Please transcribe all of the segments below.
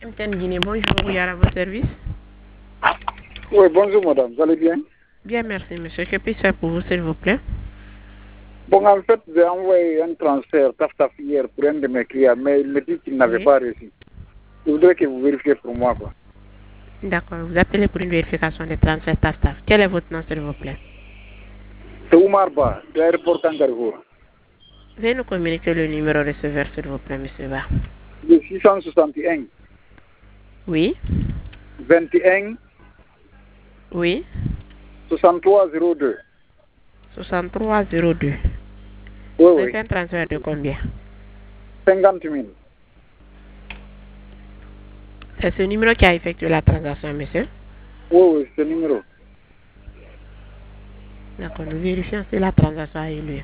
MTN Guinée, bonjour, Yara, à votre service. Oui, bonjour madame, vous allez bien? Bien, merci monsieur. Que puis-je faire pour vous, s'il vous plaît? Bon, en fait, j'ai envoyé un transfert taf hier pour un de mes clients, mais il me dit qu'il n'avait pas reçu. Je voudrais que vous vérifiez pour moi, quoi. D'accord, vous appelez pour une vérification des transferts taf. Quel est votre nom, s'il vous plaît? C'est Oumar Ba, de l'aéroport Kangaroo. Veuillez nous communiquer le numéro receveur, s'il vous plaît, monsieur Ba. Le 661. Oui. 21. Oui. 6302. 6302. Oui, Vous oui. fait un transfert de combien? 50 000. C'est ce numéro qui a effectué la transaction, monsieur? Oui, oui, c'est le numéro. D'accord, nous vérifions si la transaction a eu lieu.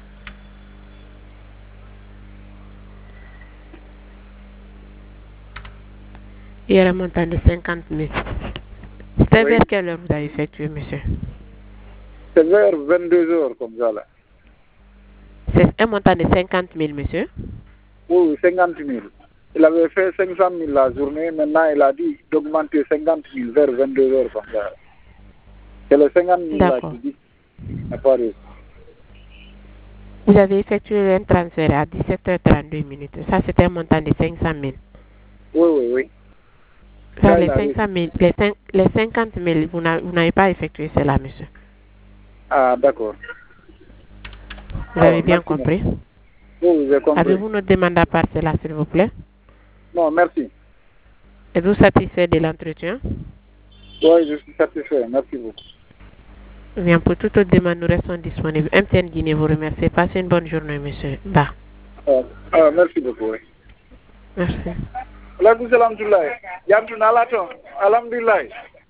Il y a un montant de 50 000. C'est vers quelle heure vous avez effectué, monsieur? C'est vers 22 heures, comme ça, là. C'est un montant de 50 000, monsieur? Oui, oui, 50 000. Il avait fait 500 000 la journée, maintenant il a dit d'augmenter 50 000 vers 22 heures, comme ça. C'est le 50 000 là qui dit n'a pas réussi. Vous avez effectué un transfert à 17h32 minutes. Ça, c'était un montant de 500 000. Oui, oui, oui. Vers les 500 000, les 50 000, vous n'avez pas effectué cela, monsieur. Ah, d'accord. Vous avez bien compris? Oui, j'ai compris. Avez-vous notre demande à part cela, s'il vous plaît? Non, merci. Êtes-vous satisfait de l'entretien? Oui, je suis satisfait. Merci beaucoup. Bien, pour toute autre demande, nous restons disponibles. MTN Guinée vous remercie. Passez une bonne journée, monsieur. Bah. Merci beaucoup. Oui. Merci. Alhamdulillah. Alhamdulillah.